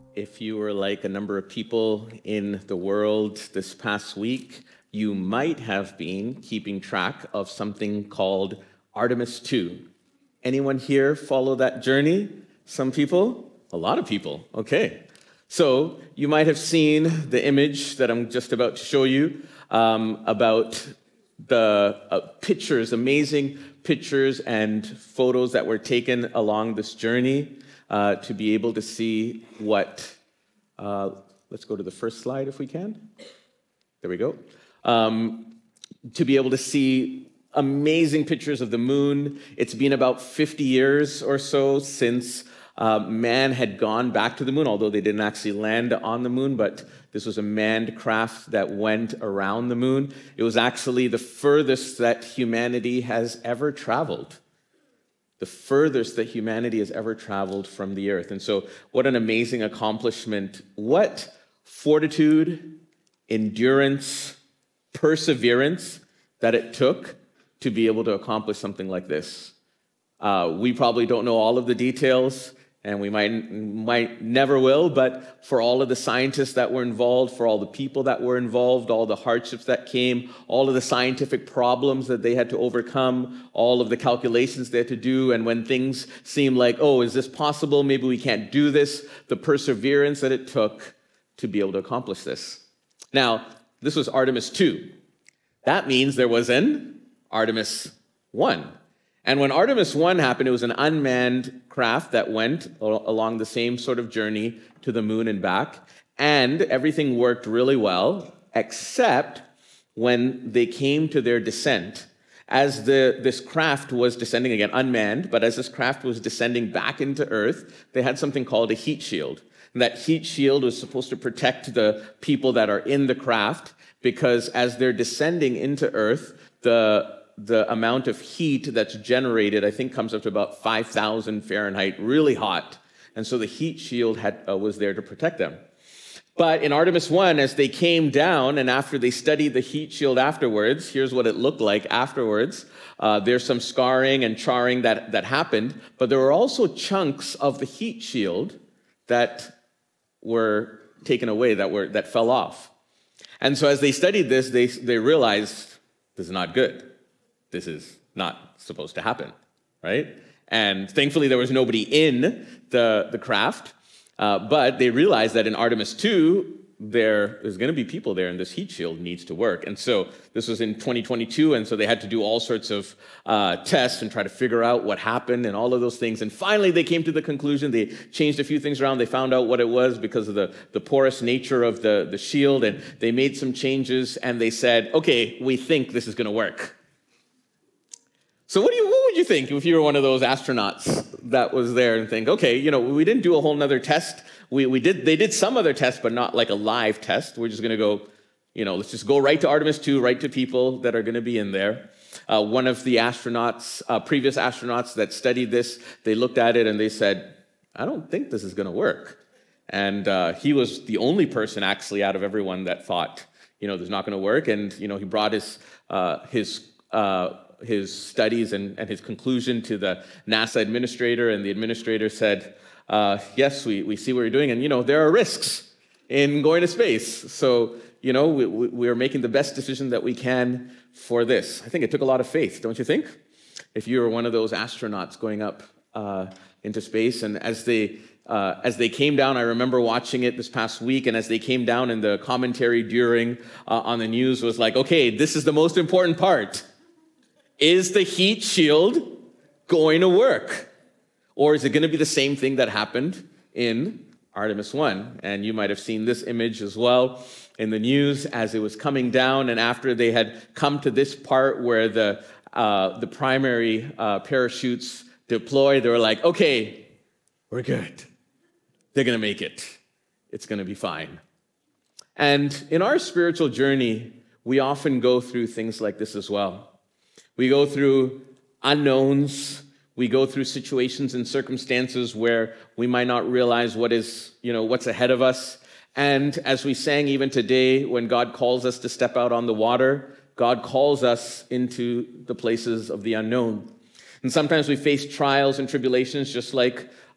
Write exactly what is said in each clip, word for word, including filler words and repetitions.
If you were like a number of people in the world this past week, you might have been keeping track of something called Artemis two. Anyone here follow that journey? Some people? A lot of people. Okay. So you might have seen the image that I'm just about to show you um, about the uh, pictures, amazing pictures and photos that were taken along this journey uh, to be able to see what, uh, let's go to the first slide if we can. There we go. Um, to be able to see amazing pictures of the moon. It's been about fifty years or so since uh, man had gone back to the moon, although they didn't actually land on the moon, but this was a manned craft that went around the moon. It was actually the furthest that humanity has ever traveled. The furthest that humanity has ever traveled from the earth. And so what an amazing accomplishment. What fortitude, endurance, perseverance that it took to be able to accomplish something like this. Uh, we probably don't know all of the details, and we might might never will, but for all of the scientists that were involved, for all the people that were involved, all the hardships that came, all of the scientific problems that they had to overcome, all of the calculations they had to do, and when things seemed like, oh, is this possible? Maybe we can't do this. The perseverance that it took to be able to accomplish this. Now, this was Artemis two. That means there was an Artemis one. And when Artemis one happened, it was an unmanned craft that went along the same sort of journey to the moon and back. And everything worked really well, except when they came to their descent. As the this craft was descending, again, unmanned, but as this craft was descending back into Earth, they had something called a heat shield. And that heat shield was supposed to protect the people that are in the craft, because as they're descending into Earth, the the amount of heat that's generated, I think, comes up to about five thousand Fahrenheit, really hot. And so the heat shield had, uh, was there to protect them. But in Artemis one, as they came down, and after they studied the heat shield afterwards, here's what it looked like afterwards. Uh, there's some scarring and charring that, that happened, but there were also chunks of the heat shield that were taken away, that were that fell off. And so as they studied this, they, they realized this is not good. This is not supposed to happen, right? And thankfully, there was nobody in the, the craft, uh, but they realized that in Artemis two, there is going to be people there, and this heat shield needs to work. And so this was in twenty twenty-two, and so they had to do all sorts of uh, tests and try to figure out what happened and all of those things. And finally, they came to the conclusion. They changed a few things around. They found out what it was because of the, the porous nature of the, the shield, and they made some changes, and they said, okay, we think this is going to work. So what do you, what would you think if you were one of those astronauts that was there and think, okay, you know, we didn't do a whole nother test. We we did they did some other tests, but not like a live test. We're just going to go, you know, let's just go right to Artemis two, right to people that are going to be in there. Uh, one of the astronauts, uh, previous astronauts that studied this, they looked at it and they said, I don't think this is going to work. And uh, he was the only person actually out of everyone that thought, you know, this is not going to work. And, you know, he brought his uh, his uh, his studies and, and his conclusion to the NASA administrator, and the administrator said, uh, yes, we, we see what you're doing, and, you know, there are risks in going to space. So, you know, we, we are making the best decision that we can for this. I think it took a lot of faith, don't you think? If you were one of those astronauts going up uh, into space, and as they uh, as they came down, I remember watching it this past week, and as they came down, and the commentary during uh, on the news was like, okay, this is the most important part. Is the heat shield going to work? Or is it going to be the same thing that happened in Artemis one? And you might have seen this image as well in the news as it was coming down, and after they had come to this part where the uh, the primary uh, parachutes deployed, they were like, okay, we're good. They're going to make it. It's going to be fine. And in our spiritual journey, we often go through things like this as well. We go through unknowns. We go through situations and circumstances where we might not realize what is, you know, what's ahead of us. And as we sang even today, when God calls us to step out on the water, God calls us into the places of the unknown. And sometimes we face trials and tribulations just like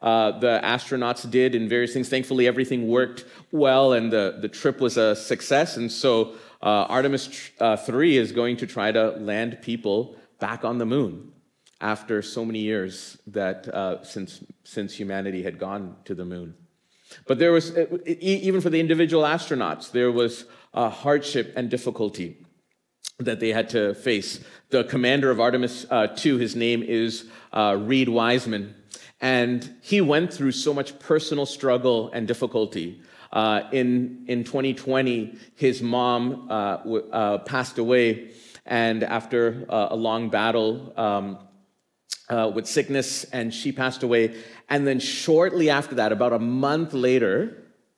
uh, the astronauts did in various things. Thankfully, everything worked well, and the, the trip was a success. And so uh, Artemis uh, three is going to try to land people back on the moon after so many years that uh, since since humanity had gone to the moon. But there was, even for the individual astronauts, there was uh, hardship and difficulty that they had to face. The commander of Artemis uh, two, his name is uh, Reed Wiseman, and he went through so much personal struggle and difficulty. Uh, in, in twenty twenty, his mom uh, w- uh, passed away, and after uh, a long battle um, uh, with sickness, and she passed away. And then shortly after that, about a month later,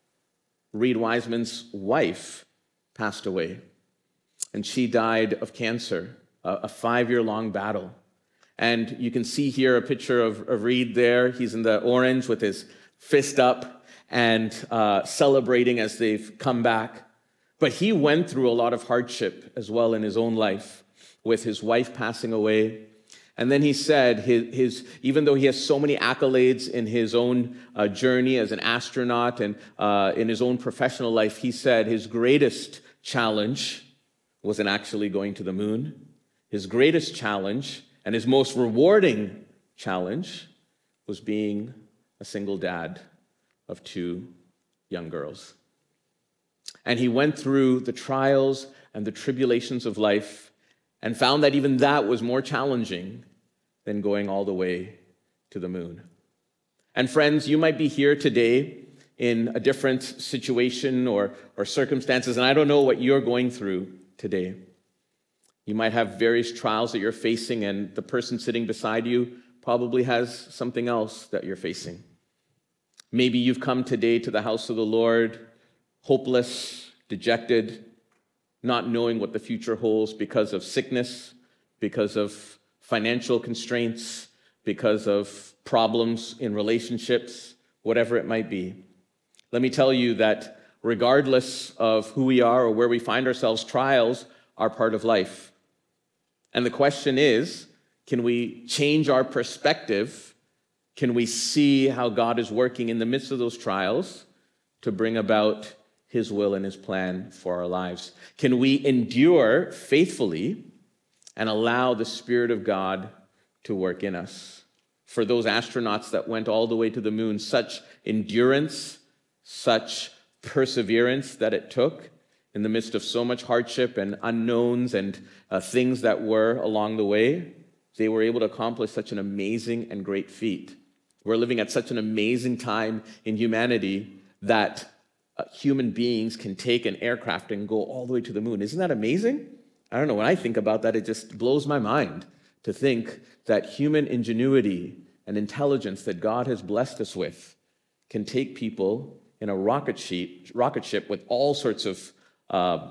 Reed Wiseman's wife passed away. And she died of cancer, a five-year-long battle. And you can see here a picture of, of Reed there. He's in the orange with his fist up and uh, celebrating as they've come back. But he went through a lot of hardship as well in his own life, with his wife passing away. And then he said, his, his even though he has so many accolades in his own uh, journey as an astronaut and uh, in his own professional life, he said his greatest challenge wasn't actually going to the moon. His greatest challenge and his most rewarding challenge was being a single dad of two young girls. And he went through the trials and the tribulations of life and found that even that was more challenging than going all the way to the moon. And friends, you might be here today in a different situation or, or circumstances, and I don't know what you're going through today. You might have various trials that you're facing, and the person sitting beside you probably has something else that you're facing. Maybe you've come today to the house of the Lord hopeless, dejected, not knowing what the future holds because of sickness, because of financial constraints, because of problems in relationships, whatever it might be. Let me tell you that regardless of who we are or where we find ourselves, trials are part of life. And the question is, can we change our perspective? Can we see how God is working in the midst of those trials to bring about His will and His plan for our lives? Can we endure faithfully and allow the Spirit of God to work in us? For those astronauts that went all the way to the moon, such endurance, such perseverance that it took in the midst of so much hardship and unknowns and uh, things that were along the way, they were able to accomplish such an amazing and great feat. We're living at such an amazing time in humanity that uh, human beings can take an aircraft and go all the way to the moon. Isn't that amazing? I don't know, when I think about that, it just blows my mind to think that human ingenuity and intelligence that God has blessed us with can take people in a rocket ship, rocket ship with all sorts of uh,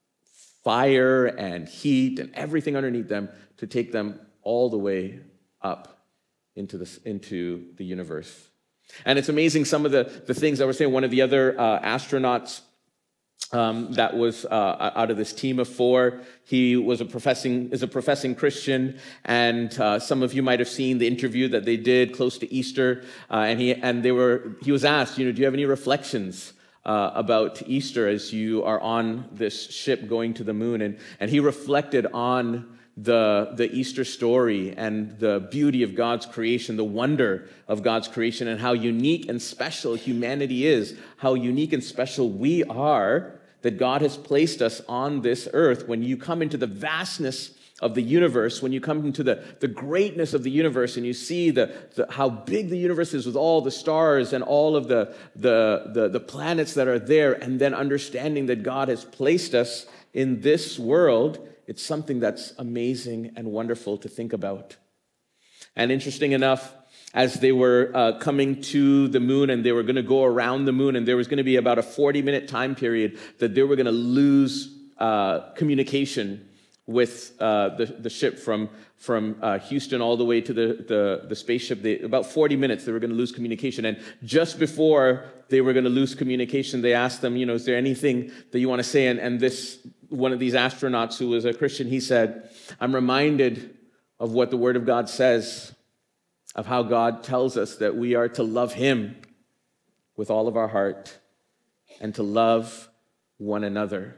fire and heat and everything underneath them to take them all the way up into the, into the universe. And it's amazing some of the, the things I was saying. One of the other uh, astronauts um, that was uh, out of this team of four, he was a professing is a professing Christian, and uh, some of you might have seen the interview that they did close to Easter, uh, and he and they were he was asked, you know, do you have any reflections uh, about Easter as you are on this ship going to the moon? And and he reflected on the, the Easter story and the beauty of God's creation, the wonder of God's creation, and how unique and special humanity is, how unique and special we are, that God has placed us on this earth. When you come into the vastness of the universe, when you come into the, the greatness of the universe and you see the, the how big the universe is with all the stars and all of the, the, the, the planets that are there, and then understanding that God has placed us in this world, it's something that's amazing and wonderful to think about. And interesting enough, as they were uh, coming to the moon and they were going to go around the moon, and there was going to be about a forty-minute time period that they were going to lose uh, communication with uh, the, the ship from, from uh, Houston all the way to the, the, the spaceship. They, about forty minutes, they were going to lose communication. And just before they were going to lose communication, they asked them, you know, is there anything that you want to say? And, and this one of these astronauts who was a Christian, he said, I'm reminded of what the Word of God says. of how God tells us that we are to love him with all of our heart and to love one another.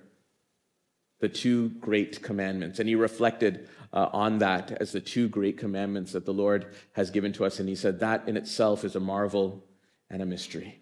The two great commandments. And he reflected uh, on that as the two great commandments that the Lord has given to us. And he said that in itself is a marvel and a mystery.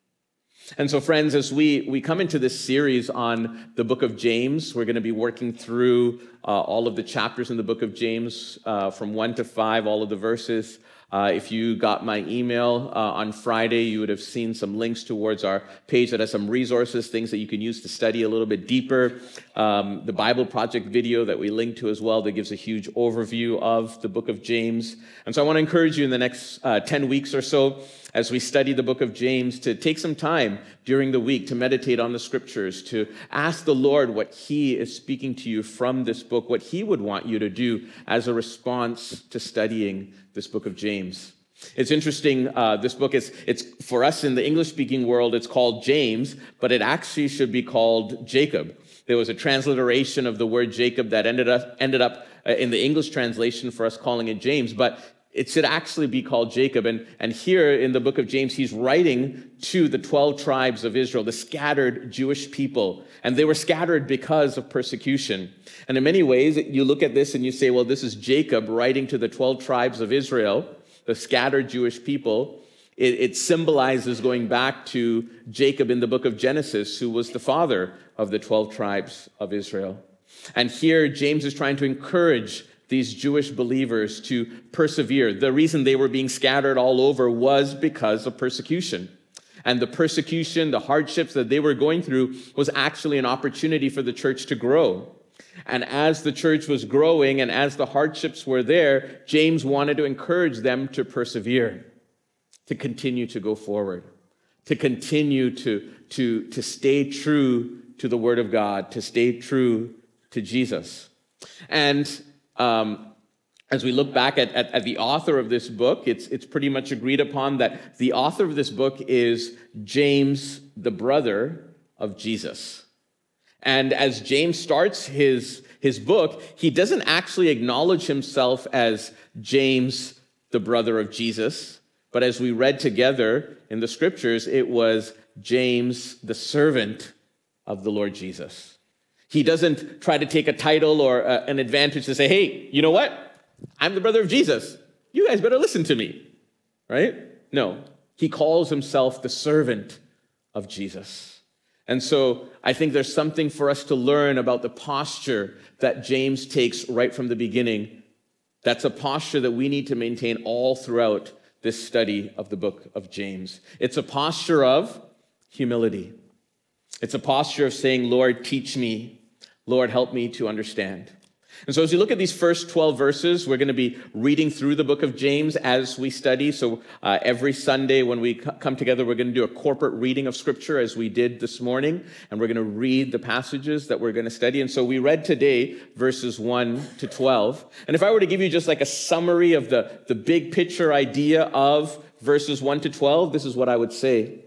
And so, friends, as we, we come into this series on the book of James, we're going to be working through uh, all of the chapters in the book of James, uh, from one to five, all of the verses. Uh, if you got my email uh, on Friday, you would have seen some links towards our page that has some resources, things that you can use to study a little bit deeper. Um, the Bible Project video that we linked to as well that gives a huge overview of the book of James. And so I want to encourage you in the next uh, ten weeks or so, as we study the book of James, to take some time during the week to meditate on the scriptures, to ask the Lord what he is speaking to you from this book, what he would want you to do as a response to studying this book of James. It's interesting, uh, this book is, it's for us in the English-speaking world, it's called James, but it actually should be called Jacob. There was a transliteration of the word Jacob that ended up, ended up uh, in the English translation for us calling it James, but it should actually be called Jacob. And, and here in the book of James, he's writing to the twelve tribes of Israel, the scattered Jewish people. And they were scattered because of persecution. And in many ways, you look at this and you say, well, this is Jacob writing to the twelve tribes of Israel, the scattered Jewish people. It, it symbolizes going back to Jacob in the book of Genesis, who was the father of the twelve tribes of Israel. And here, James is trying to encourage these Jewish believers to persevere. The reason they were being scattered all over was because of persecution. And the persecution, the hardships that they were going through was actually an opportunity for the church to grow. And as the church was growing and as the hardships were there, James wanted to encourage them to persevere, to continue to go forward, to continue to, to, to stay true to the Word of God, to stay true to Jesus. And Um, as we look back at, at, at the author of this book, it's, it's pretty much agreed upon that the author of this book is James, the brother of Jesus. And as James starts his, his book, he doesn't actually acknowledge himself as James, the brother of Jesus. But as we read together in the scriptures, it was James, the servant of the Lord Jesus. He doesn't try to take a title or uh, an advantage to say, hey, you know what? I'm the brother of Jesus. You guys better listen to me, right? No, he calls himself the servant of Jesus. And so I think there's something for us to learn about the posture that James takes right from the beginning. That's a posture that we need to maintain all throughout this study of the book of James. It's a posture of humility. It's a posture of saying, Lord, teach me. Lord, help me to understand. And so as you look at these first twelve verses, we're going to be reading through the book of James as we study. So uh, every Sunday when we come together, we're going to do a corporate reading of Scripture as we did this morning. And we're going to read the passages that we're going to study. And so we read today verses one to twelve. And if I were to give you just like a summary of the, the big picture idea of verses one to twelve, this is what I would say.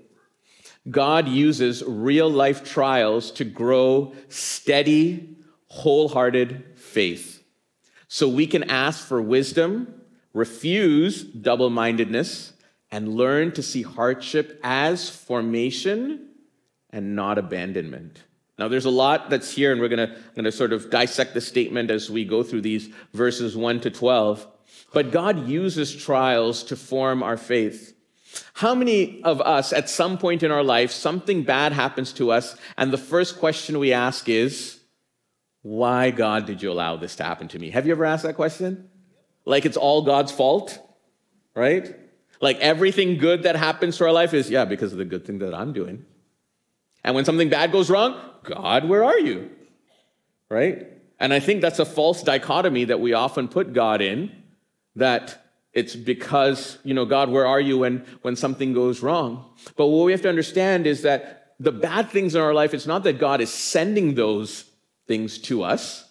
God uses real-life trials to grow steady, wholehearted faith. So we can ask for wisdom, refuse double-mindedness, and learn to see hardship as formation and not abandonment. Now, there's a lot that's here, and we're going to going to sort of dissect the statement as we go through these verses one to twelve. But God uses trials to form our faith. How many of us, at some point in our life, something bad happens to us, and the first question we ask is, why, God, did you allow this to happen to me? Have you ever asked that question? Like it's all God's fault, right? Like everything good that happens to our life is, yeah, because of the good thing that I'm doing. And when something bad goes wrong, God, where are you? Right? And I think that's a false dichotomy that we often put God in, that it's because, you know, God, where are you when, when something goes wrong? But what we have to understand is that the bad things in our life, it's not that God is sending those things to us,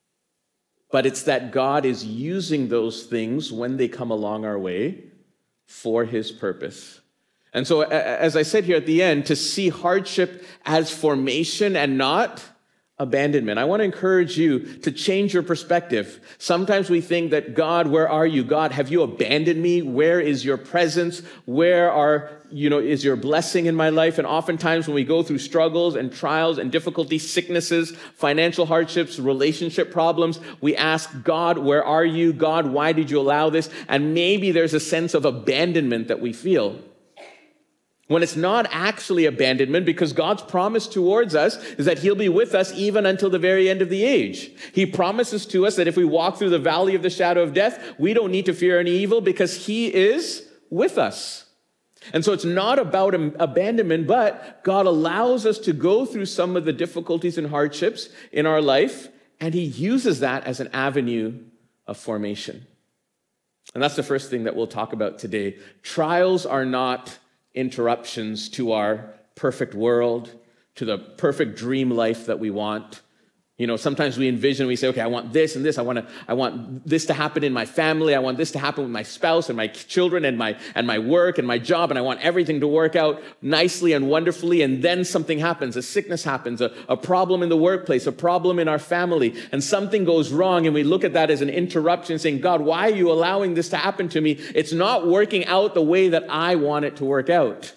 but it's that God is using those things when they come along our way for his purpose. And so, as I said here at the end, to see hardship as formation and not abandonment. I want to encourage you to change your perspective. Sometimes we think that, God, where are you? God, have you abandoned me? Where is your presence? Where are, you know, is your blessing in my life? And oftentimes when we go through struggles and trials and difficulties, sicknesses, financial hardships, relationship problems, we ask, God, where are you? God, why did you allow this? And maybe there's a sense of abandonment that we feel, when it's not actually abandonment, because God's promise towards us is that he'll be with us even until the very end of the age. He promises to us that if we walk through the valley of the shadow of death, we don't need to fear any evil because he is with us. And so it's not about abandonment, but God allows us to go through some of the difficulties and hardships in our life, and he uses that as an avenue of formation. And that's the first thing that we'll talk about today. Trials are not interruptions to our perfect world, to the perfect dream life that we want. You know, sometimes we envision, we say, okay, I want this and this. I want to, I want this to happen in my family. I want this to happen with my spouse and my children and my, and my work and my job. And I want everything to work out nicely and wonderfully. And then something happens, a sickness happens, a, a problem in the workplace, a problem in our family, and something goes wrong. And we look at that as an interruption, saying, God, why are you allowing this to happen to me? It's not working out the way that I want it to work out.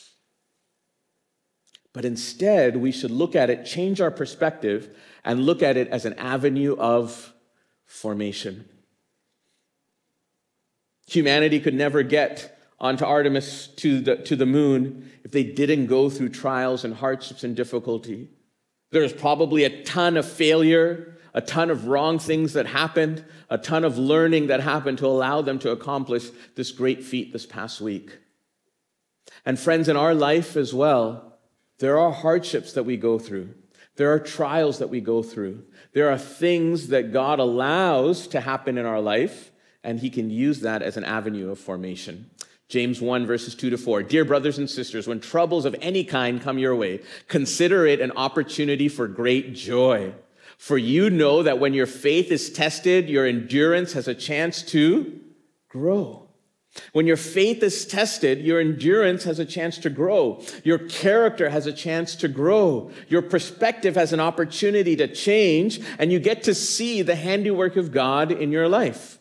But instead, we should look at it, change our perspective, and look at it as an avenue of formation. Humanity could never get onto Artemis to the, to the moon if they didn't go through trials and hardships and difficulty. There's probably a ton of failure, a ton of wrong things that happened, a ton of learning that happened to allow them to accomplish this great feat this past week. And friends, in our life as well, there are hardships that we go through. There are trials that we go through. There are things that God allows to happen in our life, and he can use that as an avenue of formation. James one, verses two to four. Dear brothers and sisters, when troubles of any kind come your way, consider it an opportunity for great joy. For you know that when your faith is tested, your endurance has a chance to grow. When your faith is tested, your endurance has a chance to grow. Your character has a chance to grow. Your perspective has an opportunity to change, and you get to see the handiwork of God in your life.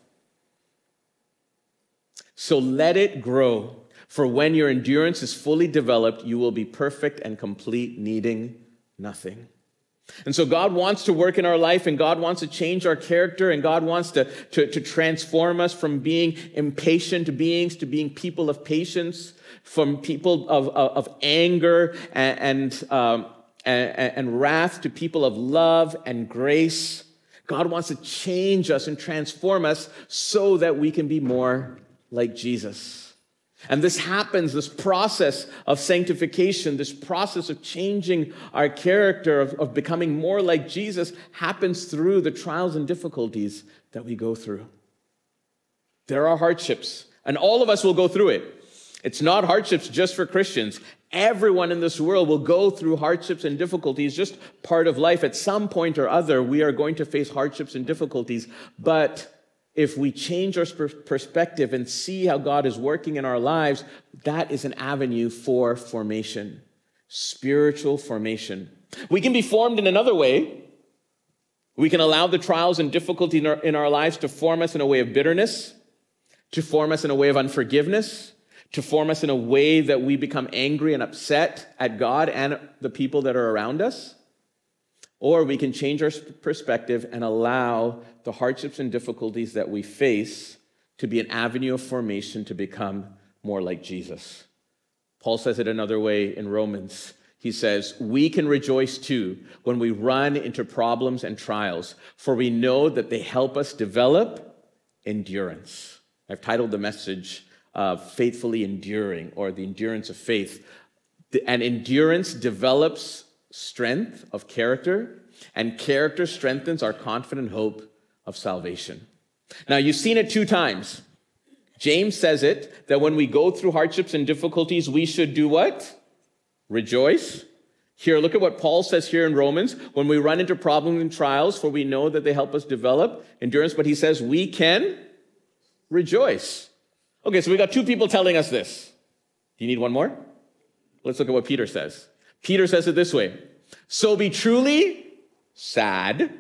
So let it grow, for when your endurance is fully developed, you will be perfect and complete, needing nothing. And so God wants to work in our life, and God wants to change our character, and God wants to, to, to transform us from being impatient beings to being people of patience, from people of, of, of anger and, and, um, and, and wrath to people of love and grace. God wants to change us and transform us so that we can be more like Jesus. And this happens, this process of sanctification, this process of changing our character, of, of becoming more like Jesus, happens through the trials and difficulties that we go through. There are hardships, and all of us will go through it. It's not hardships just for Christians. Everyone in this world will go through hardships and difficulties, just part of life. At some point or other, we are going to face hardships and difficulties, but if we change our perspective and see how God is working in our lives, that is an avenue for formation, spiritual formation. We can be formed in another way. We can allow the trials and difficulty in our, in our lives to form us in a way of bitterness, to form us in a way of unforgiveness, to form us in a way that we become angry and upset at God and the people that are around us. Or we can change our perspective and allow the hardships and difficulties that we face to be an avenue of formation to become more like Jesus. Paul says it another way in Romans. He says, we can rejoice too when we run into problems and trials, for we know that they help us develop endurance. I've titled the message, uh, Faithfully Enduring, or the endurance of faith. And endurance develops strength of character, and character strengthens our confident hope of salvation. Now, you've seen it two times. James says it, that when we go through hardships and difficulties, we should do what? Rejoice. Here, look at what Paul says here in Romans. When we run into problems and trials, for we know that they help us develop endurance, but he says we can rejoice. Okay, so we got two people telling us this. Do you need one more? Let's look at what Peter says. Peter says it this way. So be truly sad.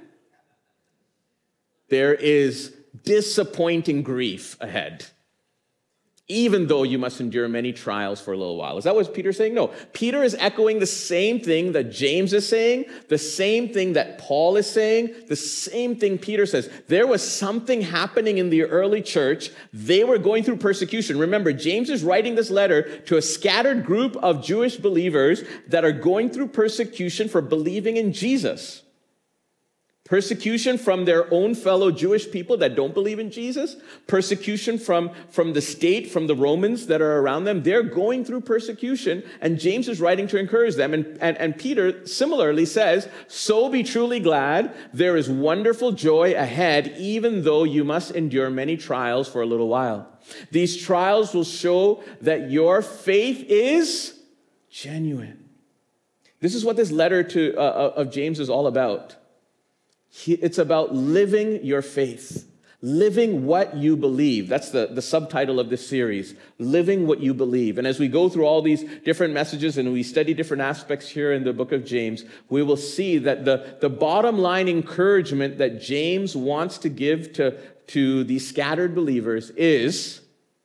There is disappointing grief ahead, even though you must endure many trials for a little while. Is that what Peter's saying? No. Peter is echoing the same thing that James is saying, the same thing that Paul is saying, the same thing Peter says. There was something happening in the early church. They were going through persecution. Remember, James is writing this letter to a scattered group of Jewish believers that are going through persecution for believing in Jesus. Persecution from their own fellow Jewish people that don't believe in Jesus. Persecution from, from the state, from the Romans that are around them. They're going through persecution, and James is writing to encourage them. And, and, and Peter similarly says, so be truly glad. There is wonderful joy ahead, even though you must endure many trials for a little while. These trials will show that your faith is genuine. This is what this letter to uh, of James is all about. It's about living your faith, living what you believe. That's the, the subtitle of this series, living what you believe. And as we go through all these different messages and we study different aspects here in the book of James, we will see that the, the bottom line encouragement that James wants to give to, to these scattered believers is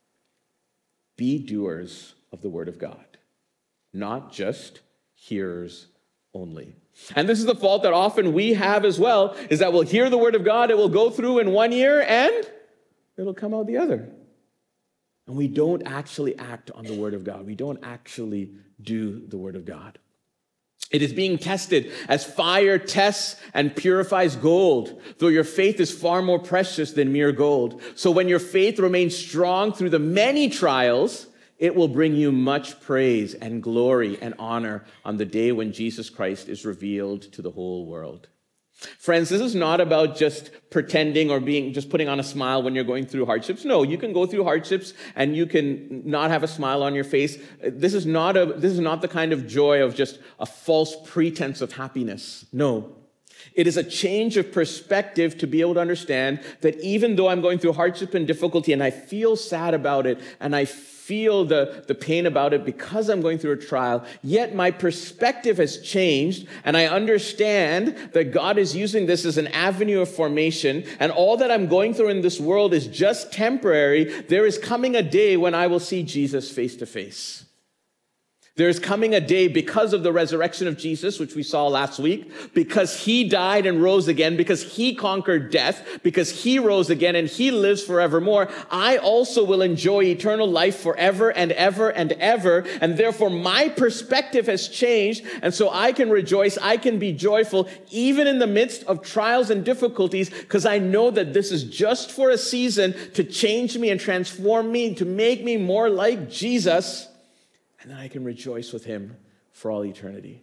be doers of the word of God, not just hearers only. And this is the fault that often we have as well, is that we'll hear the word of God, it will go through in one ear, and it'll come out the other. And we don't actually act on the word of God. We don't actually do the word of God. It is being tested as fire tests and purifies gold, though your faith is far more precious than mere gold. So when your faith remains strong through the many trials, it will bring you much praise and glory and honor on the day when Jesus Christ is revealed to the whole world. Friends, this is not about just pretending or being just putting on a smile when you're going through hardships. No, you can go through hardships and you can not have a smile on your face. This is not a this is not the kind of joy of just a false pretense of happiness. No. It is a change of perspective to be able to understand that even though I'm going through hardship and difficulty and I feel sad about it and I feel the, the pain about it because I'm going through a trial, yet my perspective has changed and I understand that God is using this as an avenue of formation, and all that I'm going through in this world is just temporary. There is coming a day when I will see Jesus face to face. There is coming a day because of the resurrection of Jesus, which we saw last week, because he died and rose again, because he conquered death, because he rose again and he lives forevermore. I also will enjoy eternal life forever and ever and ever. And therefore my perspective has changed. And so I can rejoice. I can be joyful even in the midst of trials and difficulties, because I know that this is just for a season to change me and transform me, to make me more like Jesus. And then I can rejoice with him for all eternity.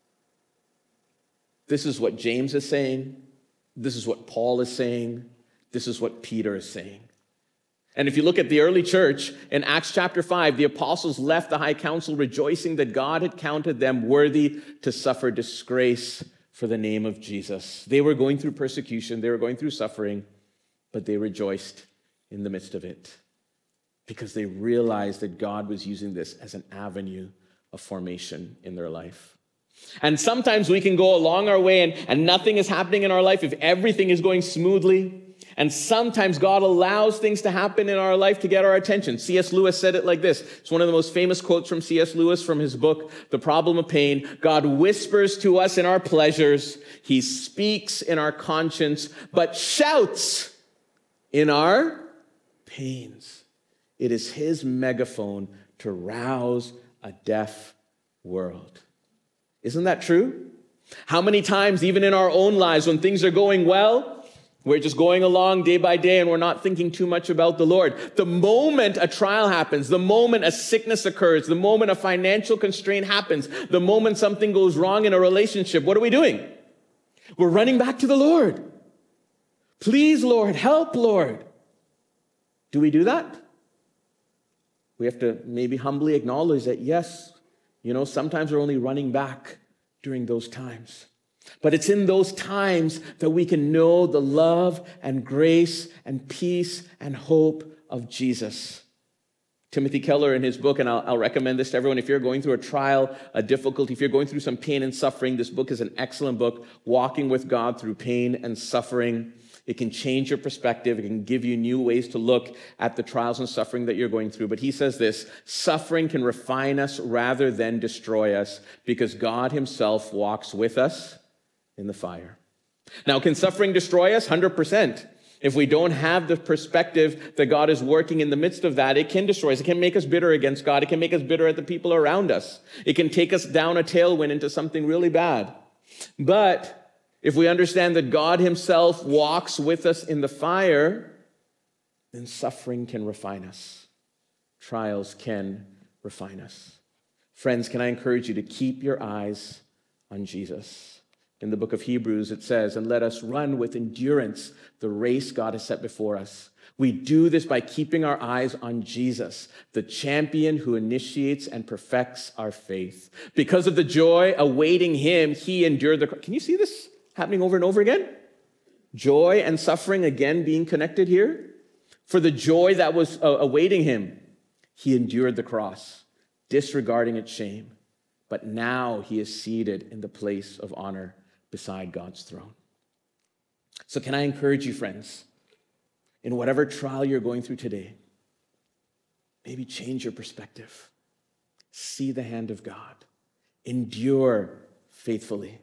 This is what James is saying. This is what Paul is saying. This is what Peter is saying. And if you look at the early church, in Acts chapter five, the apostles left the high council rejoicing that God had counted them worthy to suffer disgrace for the name of Jesus. They were going through persecution. They were going through suffering, but they rejoiced in the midst of it, because they realized that God was using this as an avenue of formation in their life. And sometimes we can go along our way and, and nothing is happening in our life if everything is going smoothly. And sometimes God allows things to happen in our life to get our attention. C S Lewis said it like this. It's one of the most famous quotes from C S Lewis from his book, The Problem of Pain. God whispers to us in our pleasures. He speaks in our conscience, but shouts in our pains. It is his megaphone to rouse a deaf world. Isn't that true? How many times, even in our own lives, when things are going well, we're just going along day by day and we're not thinking too much about the Lord. The moment a trial happens, the moment a sickness occurs, the moment a financial constraint happens, the moment something goes wrong in a relationship, what are we doing? We're running back to the Lord. Please, Lord, help, Lord. Do we do that? We have to maybe humbly acknowledge that, yes, you know, sometimes we're only running back during those times. But it's in those times that we can know the love and grace and peace and hope of Jesus. Timothy Keller, in his book, and I'll, I'll recommend this to everyone, if you're going through a trial, a difficulty, if you're going through some pain and suffering, this book is an excellent book, Walking with God Through Pain and Suffering. It can change your perspective. It can give you new ways to look at the trials and suffering that you're going through. But he says this, suffering can refine us rather than destroy us because God himself walks with us in the fire. Now, can suffering destroy us? one hundred percent. If we don't have the perspective that God is working in the midst of that, it can destroy us. It can make us bitter against God. It can make us bitter at the people around us. It can take us down a tailwind into something really bad. But if we understand that God himself walks with us in the fire, then suffering can refine us. Trials can refine us. Friends, can I encourage you to keep your eyes on Jesus? In the book of Hebrews, it says, and let us run with endurance the race God has set before us. We do this by keeping our eyes on Jesus, the champion who initiates and perfects our faith. Because of the joy awaiting him, he endured the... Can you see this happening over and over again? Joy and suffering again being connected here. For the joy that was uh, awaiting him, he endured the cross, disregarding its shame. But now he is seated in the place of honor beside God's throne. So can I encourage you, friends, in whatever trial you're going through today, maybe change your perspective. See the hand of God. Endure faithfully.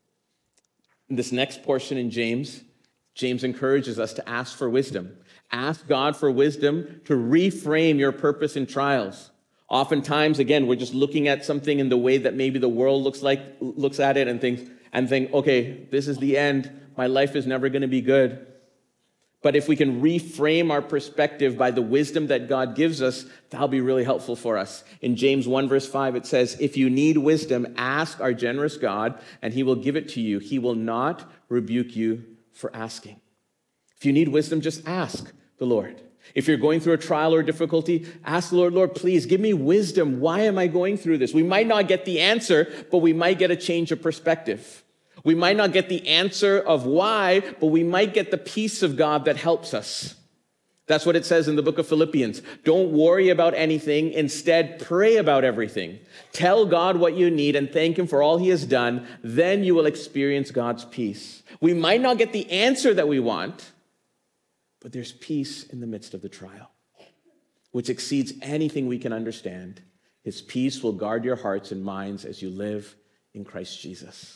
In this next portion in James, James encourages us to ask for wisdom. Ask God for wisdom to reframe your purpose in trials. Oftentimes, again, we're just looking at something in the way that maybe the world looks like looks at it and thinks and think, okay, this is the end. My life is never going to be good. But if we can reframe our perspective by the wisdom that God gives us, that'll be really helpful for us. In James one verse five, it says, if you need wisdom, ask our generous God, and he will give it to you. He will not rebuke you for asking. If you need wisdom, just ask the Lord. If you're going through a trial or difficulty, ask the Lord, Lord, please give me wisdom. Why am I going through this? We might not get the answer, but we might get a change of perspective. We might not get the answer of why, but we might get the peace of God that helps us. That's what it says in the book of Philippians. Don't worry about anything. Instead, pray about everything. Tell God what you need and thank him for all he has done. Then you will experience God's peace. We might not get the answer that we want, but there's peace in the midst of the trial, which exceeds anything we can understand. His peace will guard your hearts and minds as you live in Christ Jesus.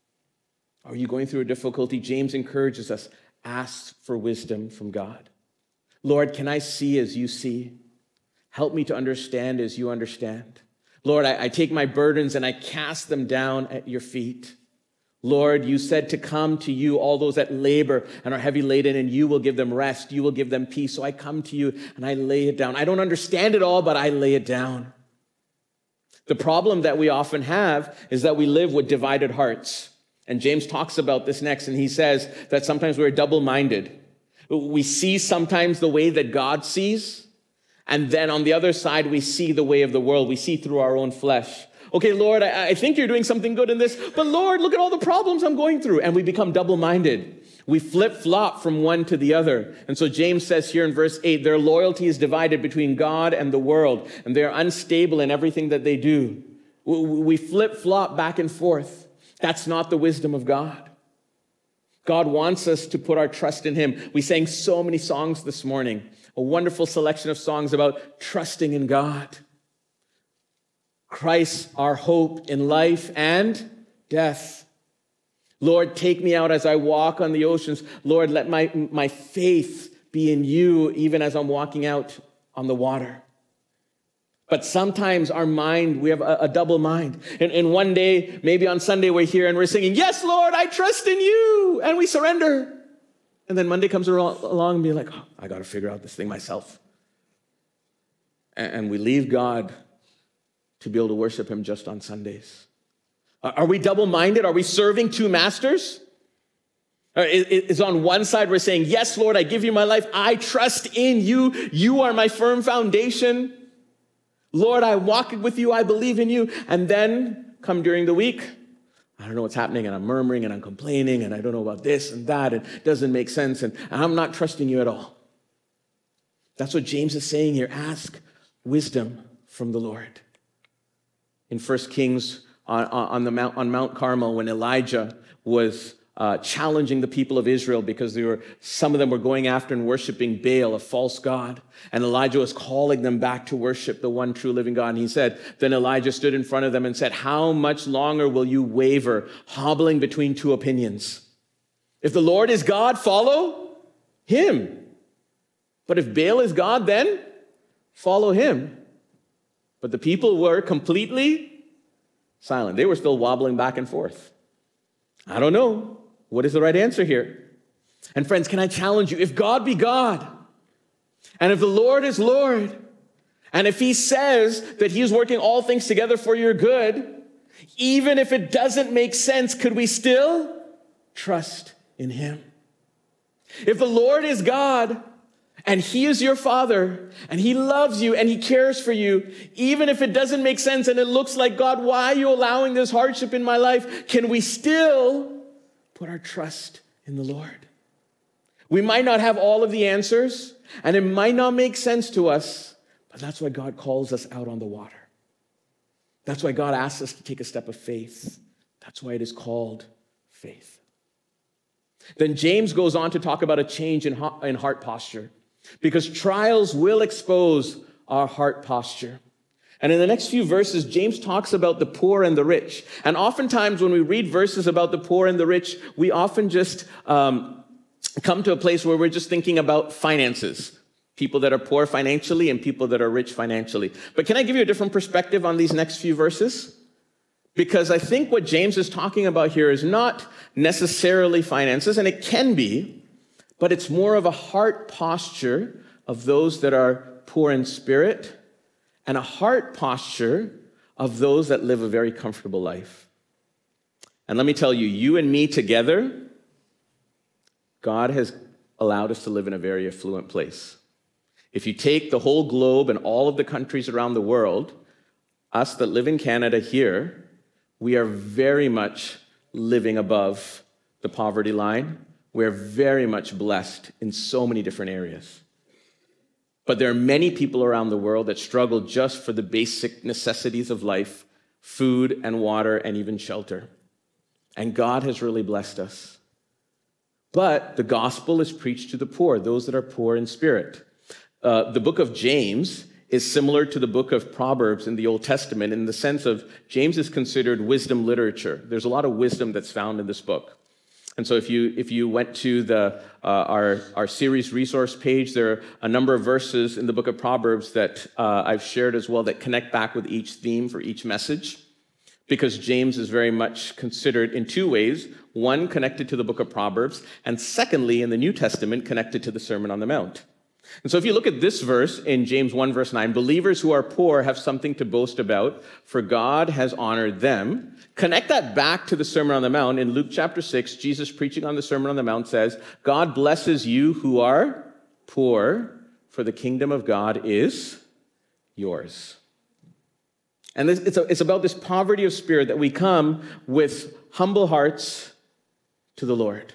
Are you going through a difficulty? James encourages us, ask for wisdom from God. Lord, can I see as you see? Help me to understand as you understand. Lord, I, I take my burdens and I cast them down at your feet. Lord, you said to come to you, all those that labor and are heavy laden, and you will give them rest. You will give them peace. So I come to you and I lay it down. I don't understand it all, but I lay it down. The problem that we often have is that we live with divided hearts. And James talks about this next, and he says that sometimes we're double-minded. We see sometimes the way that God sees, and then on the other side, we see the way of the world. We see through our own flesh. Okay, Lord, I, I think you're doing something good in this, but Lord, look at all the problems I'm going through. And we become double-minded. We flip-flop from one to the other. And so James says here in verse eight, their loyalty is divided between God and the world, and they're unstable in everything that they do. We flip-flop back and forth. That's not the wisdom of God. God wants us to put our trust in him. We sang so many songs this morning, a wonderful selection of songs about trusting in God. Christ, our hope in life and death. Lord, take me out as I walk on the oceans. Lord, let my, my faith be in you even as I'm walking out on the water. But sometimes our mind, we have a, a double mind. And, and one day, maybe on Sunday, we're here and we're singing, yes, Lord, I trust in you. And we surrender. And then Monday comes along and be like, oh, I got to figure out this thing myself. And, and we leave God to be able to worship him just on Sundays. Are we double-minded? Are we serving two masters? Is on one side we're saying, yes, Lord, I give you my life. I trust in you. You are my firm foundation. Lord, I walk with you, I believe in you. And then come during the week, I don't know what's happening, and I'm murmuring, and I'm complaining, and I don't know about this and that, and it doesn't make sense, and I'm not trusting you at all. That's what James is saying here. Ask wisdom from the Lord. In First Kings on, on, the Mount, on Mount Carmel, when Elijah was uh, challenging the people of Israel because they were, some of them were going after and worshiping Baal, a false god. And Elijah was calling them back to worship the one true living God. And he said, then Elijah stood in front of them and said, how much longer will you waver, hobbling between two opinions? If the Lord is God, follow him. But if Baal is God, then follow him. But the people were completely silent. They were still wobbling back and forth. I don't know. What is the right answer here? And friends, can I challenge you? If God be God, and if the Lord is Lord, and if he says that he is working all things together for your good, even if it doesn't make sense, could we still trust in him? If the Lord is God, and he is your Father, and he loves you, and he cares for you, even if it doesn't make sense, and it looks like, God, why are you allowing this hardship in my life? Can we still put our trust in the Lord? We might not have all of the answers, and it might not make sense to us, but that's why God calls us out on the water. That's why God asks us to take a step of faith. That's why it is called faith. Then James goes on to talk about a change in heart posture, because trials will expose our heart posture. And in the next few verses, James talks about the poor and the rich. And oftentimes when we read verses about the poor and the rich, we often just um, come to a place where we're just thinking about finances. People that are poor financially and people that are rich financially. But can I give you a different perspective on these next few verses? Because I think what James is talking about here is not necessarily finances, and it can be, but it's more of a heart posture of those that are poor in spirit and a heart posture of those that live a very comfortable life. And let me tell you, you and me together, God has allowed us to live in a very affluent place. If you take the whole globe and all of the countries around the world, us that live in Canada here, we are very much living above the poverty line. We're very much blessed in so many different areas. But there are many people around the world that struggle just for the basic necessities of life, food and water and even shelter. And God has really blessed us. But the gospel is preached to the poor, those that are poor in spirit. Uh, the book of James is similar to the book of Proverbs in the Old Testament in the sense of James is considered wisdom literature. There's a lot of wisdom that's found in this book. And so if you if you went to the uh, our, our series resource page, there are a number of verses in the book of Proverbs that uh, I've shared as well that connect back with each theme for each message, because James is very much considered in two ways. One, connected to the book of Proverbs, and secondly, in the New Testament, connected to the Sermon on the Mount. And so if you look at this verse in James one, verse nine, believers who are poor have something to boast about, for God has honored them. Connect that back to the Sermon on the Mount. In Luke chapter six, Jesus preaching on the Sermon on the Mount says, God blesses you who are poor, for the kingdom of God is yours. And this, it's, a, it's about this poverty of spirit that we come with humble hearts to the Lord.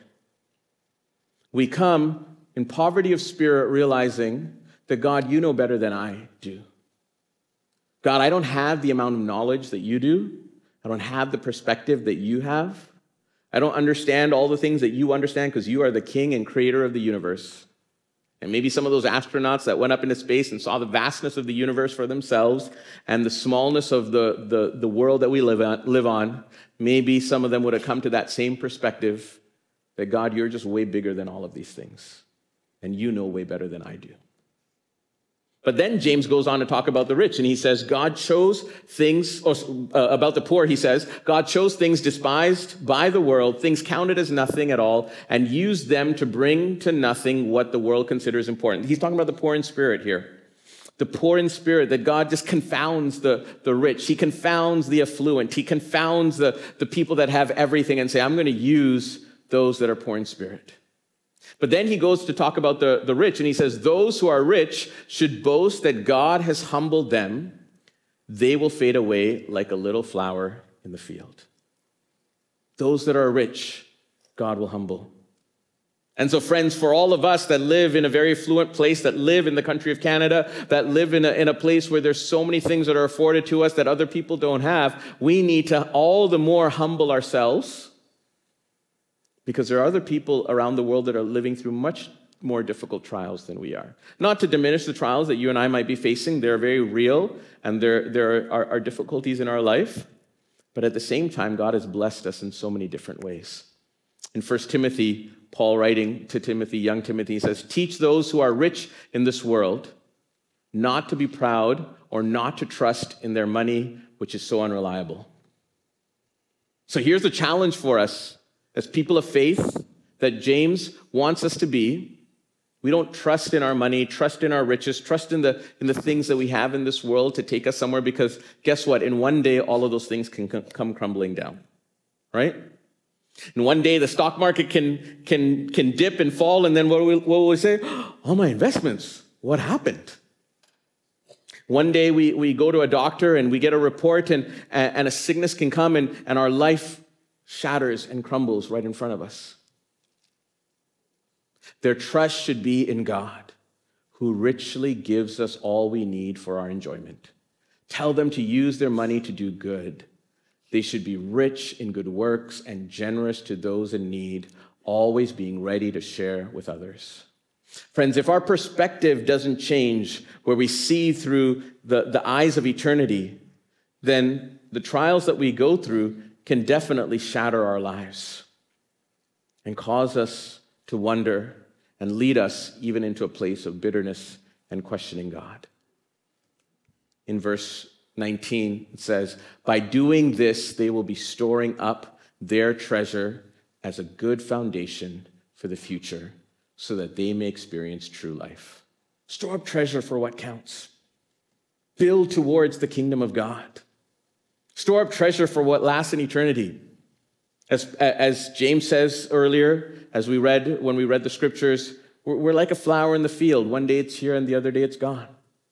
We come in poverty of spirit, realizing that, God, you know better than I do. God, I don't have the amount of knowledge that you do. I don't have the perspective that you have. I don't understand all the things that you understand because you are the king and creator of the universe. And maybe some of those astronauts that went up into space and saw the vastness of the universe for themselves and the smallness of the, the, the world that we live on, live on, maybe some of them would have come to that same perspective that, God, you're just way bigger than all of these things. And you know way better than I do. But then James goes on to talk about the rich, and he says, God chose things, or uh, about the poor, he says, God chose things despised by the world, things counted as nothing at all, and used them to bring to nothing what the world considers important. He's talking about the poor in spirit here. The poor in spirit, that God just confounds the, the rich. He confounds the affluent. He confounds the, the people that have everything and say, I'm going to use those that are poor in spirit. But then he goes to talk about the, the rich, and he says, those who are rich should boast that God has humbled them. They will fade away like a little flower in the field. Those that are rich, God will humble. And so, friends, for all of us that live in a very affluent place, that live in the country of Canada, that live in a, in a place where there's so many things that are afforded to us that other people don't have, we need to all the more humble ourselves, because there are other people around the world that are living through much more difficult trials than we are. Not to diminish the trials that you and I might be facing. They're very real, and there, there are, are difficulties in our life. But at the same time, God has blessed us in so many different ways. In First Timothy, Paul writing to Timothy, young Timothy, says, teach those who are rich in this world not to be proud or not to trust in their money, which is so unreliable. So here's the challenge for us as people of faith that James wants us to be. We don't trust in our money, trust in our riches, trust in the, in the things that we have in this world to take us somewhere, because guess what? In one day, all of those things can come crumbling down, right? And one day the stock market can can can dip and fall, and then what will we, what will we say? All my investments, what happened? One day we, we go to a doctor and we get a report, and, and a sickness can come, and, and our life shatters and crumbles right in front of us. Their trust should be in God, who richly gives us all we need for our enjoyment. Tell them to use their money to do good. They should be rich in good works and generous to those in need, always being ready to share with others. Friends, if our perspective doesn't change, where we see through the, the eyes of eternity, then the trials that we go through can definitely shatter our lives and cause us to wonder and lead us even into a place of bitterness and questioning God. In verse nineteen, it says, by doing this, they will be storing up their treasure as a good foundation for the future, so that they may experience true life. Store up treasure for what counts. Build towards the kingdom of God. Store up treasure for what lasts in eternity. As, as James says earlier, as we read, when we read the scriptures, we're, we're like a flower in the field. One day it's here and the other day it's gone.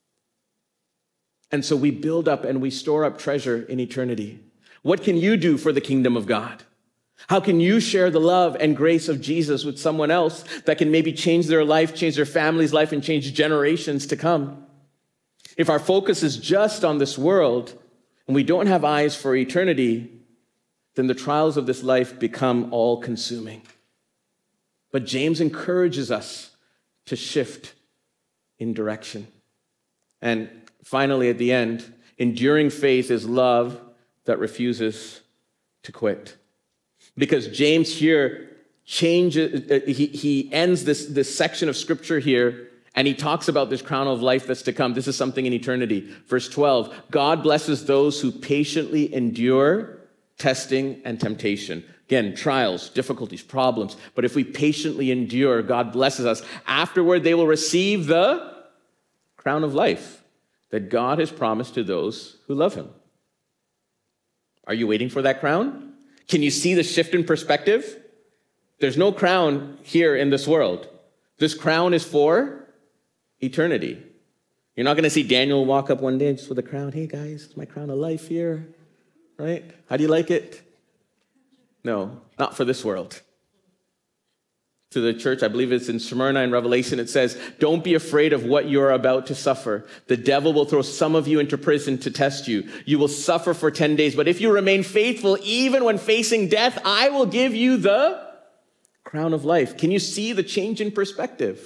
And so we build up and we store up treasure in eternity. What can you do for the kingdom of God? How can you share the love and grace of Jesus with someone else that can maybe change their life, change their family's life, and change generations to come? If our focus is just on this world and we don't have eyes for eternity, then the trials of this life become all-consuming. But James encourages us to shift in direction. And finally, at the end, enduring faith is love that refuses to quit. Because James here changes, he, he ends this, this section of scripture here, and he talks about this crown of life that's to come. This is something in eternity. Verse twelve, God blesses those who patiently endure testing and temptation. Again, trials, difficulties, problems. But if we patiently endure, God blesses us. Afterward, they will receive the crown of life that God has promised to those who love him. Are you waiting for that crown? Can you see the shift in perspective? There's no crown here in this world. This crown is for eternity. You're not going to see Daniel walk up one day just with a crown. Hey, guys, it's my crown of life here. Right? How do you like it? No, not for this world. To the church, I believe it's in Smyrna in Revelation, it says, don't be afraid of what you're about to suffer. The devil will throw some of you into prison to test you. You will suffer for ten days, but if you remain faithful, even when facing death, I will give you the crown of life. Can you see the change in perspective?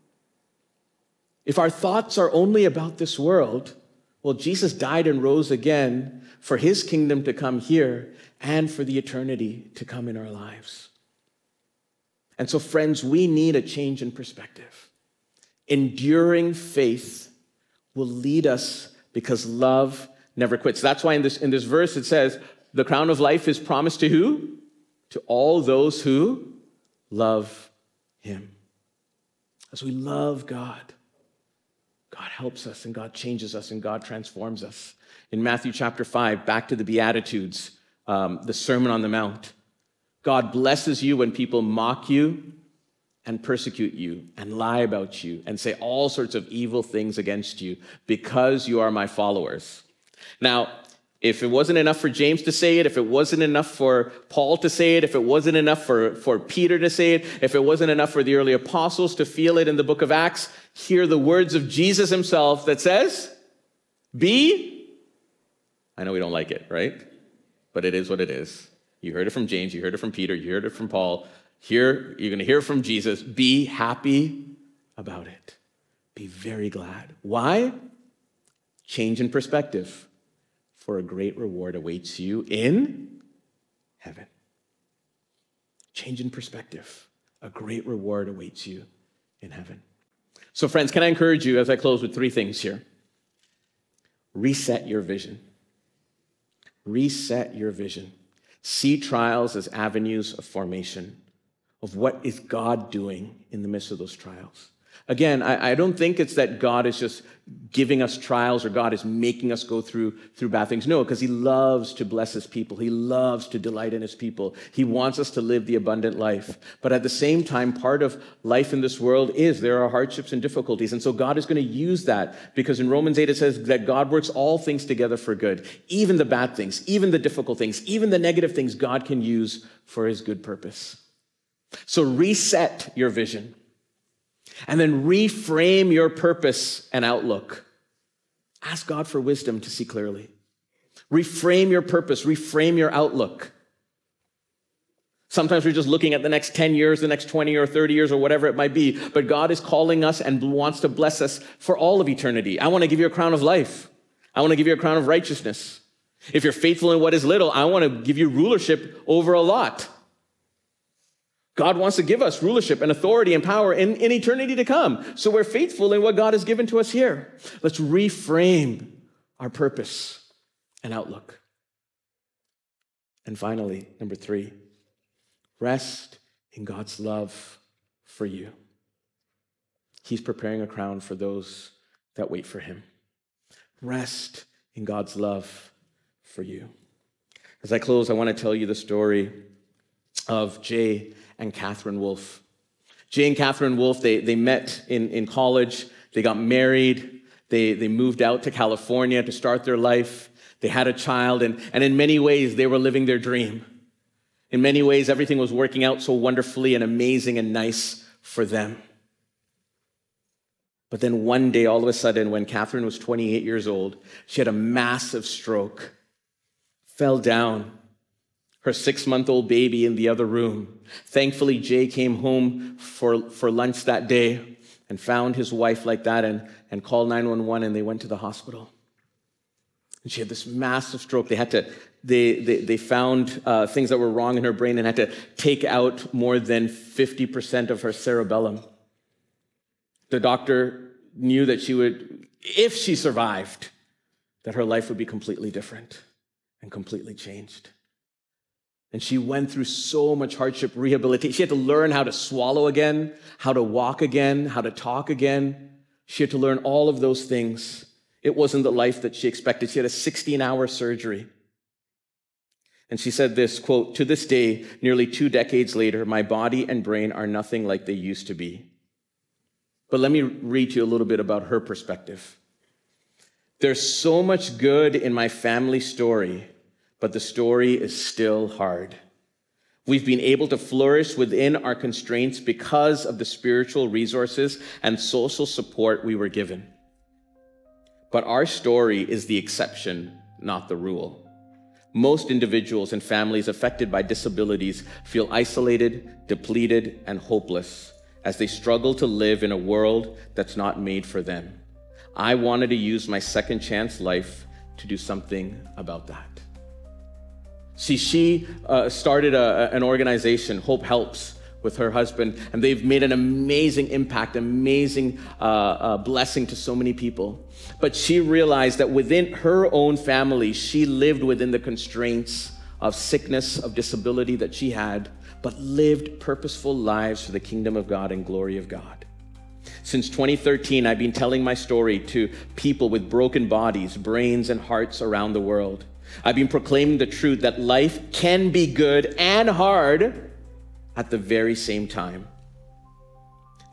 If our thoughts are only about this world, well, Jesus died and rose again for his kingdom to come here and for the eternity to come in our lives. And so, friends, we need a change in perspective. Enduring faith will lead us because love never quits. That's why in this, in this verse it says, the crown of life is promised to who? To all those who love him. As we love God, God helps us and God changes us and God transforms us. In Matthew chapter five, back to the Beatitudes, um, the Sermon on the Mount. God blesses you when people mock you and persecute you and lie about you and say all sorts of evil things against you because you are my followers. Now, If it wasn't enough for James to say it, if it wasn't enough for Paul to say it, if it wasn't enough for, for Peter to say it, if it wasn't enough for the early apostles to feel it in the book of Acts, hear the words of Jesus himself that says, be, I know we don't like it, right? But it is what it is. You heard it from James, you heard it from Peter, you heard it from Paul. Here, you're going to hear from Jesus. Be happy about it. Be very glad. Why? Change in perspective. For a great reward awaits you in heaven. Change in perspective. A great reward awaits you in heaven. So friends, can I encourage you as I close with three things here? Reset your vision. Reset your vision. See trials as avenues of formation, of what is God doing in the midst of those trials. Again, I, I don't think it's that God is just giving us trials or God is making us go through, through bad things. No, because he loves to bless his people. He loves to delight in his people. He wants us to live the abundant life. But at the same time, part of life in this world is there are hardships and difficulties. And so God is going to use that because in Romans eight, it says that God works all things together for good. Even the bad things, even the difficult things, even the negative things, God can use for his good purpose. So reset your vision. And then reframe your purpose and outlook. Ask God for wisdom to see clearly. Reframe your purpose, reframe your outlook. Sometimes we're just looking at the next ten years, the next twenty or thirty years or whatever it might be, but God is calling us and wants to bless us for all of eternity. I want to give you a crown of life. I want to give you a crown of righteousness. If you're faithful in what is little, I want to give you rulership over a lot. God wants to give us rulership and authority and power in, in eternity to come. So we're faithful in what God has given to us here. Let's reframe our purpose and outlook. And finally, number three, rest in God's love for you. He's preparing a crown for those that wait for him. Rest in God's love for you. As I close, I want to tell you the story of Jay and Catherine Wolfe. Jay and Catherine Wolfe, they, they met in, in college. They got married. They, they moved out to California to start their life. They had a child, and, and in many ways, they were living their dream. In many ways, everything was working out so wonderfully and amazing and nice for them. But then one day, all of a sudden, when Catherine was twenty-eight years old, she had a massive stroke, fell down, her six-month-old baby in the other room. Thankfully, Jay came home for, for lunch that day and found his wife like that and, and called nine one one, and they went to the hospital. And she had this massive stroke. They had to, they, they, they found uh, things that were wrong in her brain and had to take out more than fifty percent of her cerebellum. The doctor knew that she would, if she survived, that her life would be completely different and completely changed. And she went through so much hardship, rehabilitation. She had to learn how to swallow again, how to walk again, how to talk again. She had to learn all of those things. It wasn't the life that she expected. She had a sixteen-hour surgery. And she said this, quote, "To this day, nearly two decades later, my body and brain are nothing like they used to be." But let me read to you a little bit about her perspective. "There's so much good in my family story, but the story is still hard. We've been able to flourish within our constraints because of the spiritual resources and social support we were given. But our story is the exception, not the rule. Most individuals and families affected by disabilities feel isolated, depleted, and hopeless as they struggle to live in a world that's not made for them. I wanted to use my second chance life to do something about that." See, she uh, started a, an organization, Hope Helps, with her husband, and they've made an amazing impact, amazing uh, uh, blessing to so many people. But she realized that within her own family, she lived within the constraints of sickness, of disability that she had, but lived purposeful lives for the kingdom of God and glory of God. Since twenty thirteen, I've been telling my story to people with broken bodies, brains, and hearts around the world. I've been proclaiming the truth that life can be good and hard at the very same time.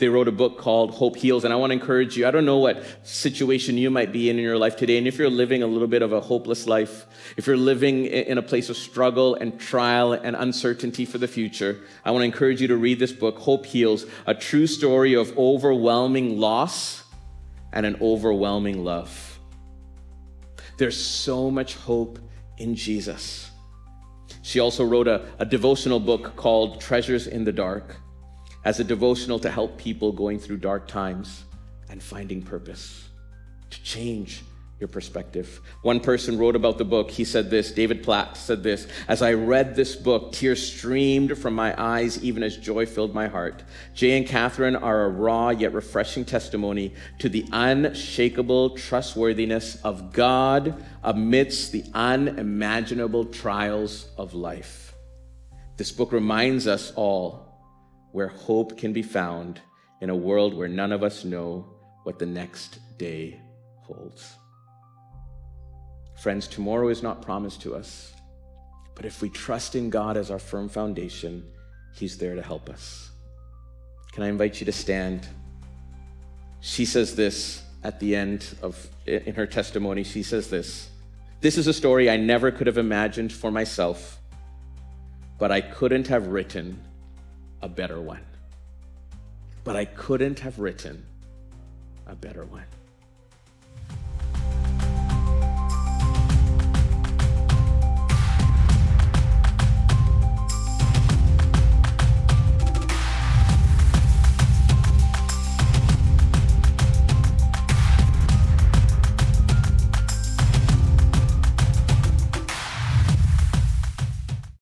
They wrote a book called Hope Heals, and I want to encourage you. I don't know what situation you might be in in your life today, and if you're living a little bit of a hopeless life, if you're living in a place of struggle and trial and uncertainty for the future, I want to encourage you to read this book, Hope Heals, a true story of overwhelming loss and an overwhelming love. There's so much hope in Jesus. She also wrote a, a devotional book called Treasures in the Dark, as a devotional to help people going through dark times and finding purpose, to change your perspective. One person wrote about the book. He said this, David Platt said this, "As I read this book, tears streamed from my eyes even as joy filled my heart. Jay and Catherine are a raw yet refreshing testimony to the unshakable trustworthiness of God amidst the unimaginable trials of life." This book reminds us all where hope can be found in a world where none of us know what the next day holds. Friends, tomorrow is not promised to us, but if we trust in God as our firm foundation, He's there to help us. Can I invite you to stand? She says this at the end of, in her testimony, she says this, "This is a story I never could have imagined for myself, but I couldn't have written a better one. But I couldn't have written a better one."